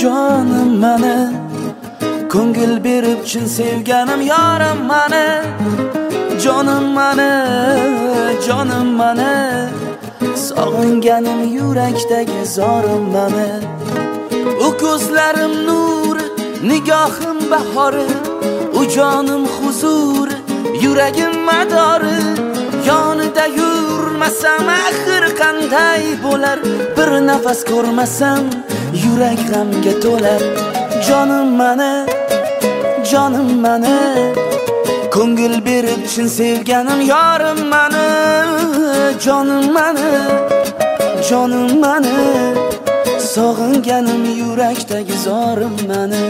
jonim mani, ko'ngil berib chin sevganim yorim mani, jonim mani, jonim mani, sog'inganim yurakdagi zorim mani. U ko'zlarim nuri, nigohim bahori, u jonim huzuri, yuragim madori. Yonida yurmasam axir qanday bo'lar, bir nafas ko'rmasam yurak g'amga to'lar. Jonim mani, jonim mani, ko'ngil berib chin sevganim yorim mani, jonim mani, jonim mani, sog'inganim yurakdagi zorim mani.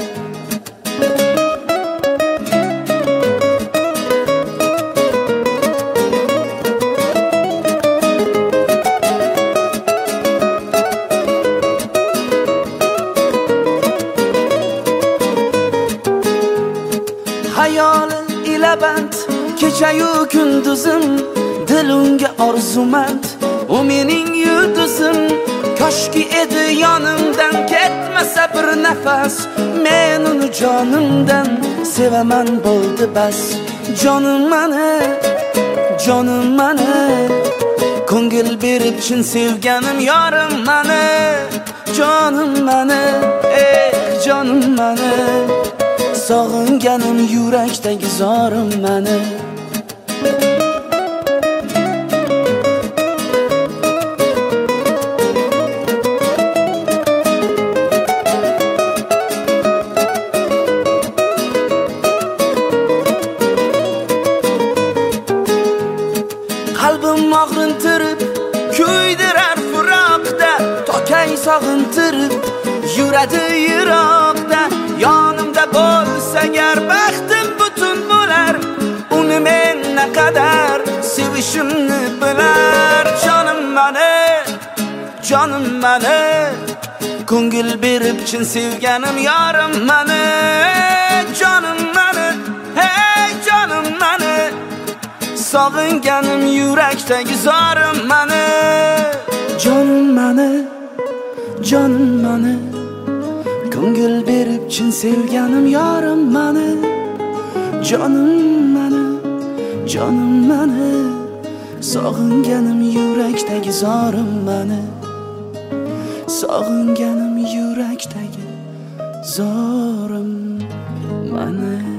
Hayolim ila band, kechayu kunduzim, dil unga orzumand, u mening yulduzim. Koshki edi yonimdan ketmasa bir nafas, men uni jonimdan sevaman bo'ldi bas. Jonim mani, jonim mani, ko'ngil berib chin sevganim yorim mani, jonim mani, jonim mani, sog'inganim yurakdagi zorim mani. Qalbim og'rintirib, kuydirar firoqda, tokay sog'intirib, yuradi yiroqda. Yonimda bo'lsa agar baxtim butun bo'lar, uni men naqadar sevishimni bilar. Jonim mani, jonim mani, ko'ngil berib chin sevganim yorim mani, jonim mani, hey jonim mani, sog'inganim yurakdagi zorim mani. Jonim mani, jonim mani, ko'ngil berib chin sevganim yorim mani, jonim mani, jonim mani, sog'inganim yurakdagi zorim mani, sog'inganim yurakdagi zorim mani.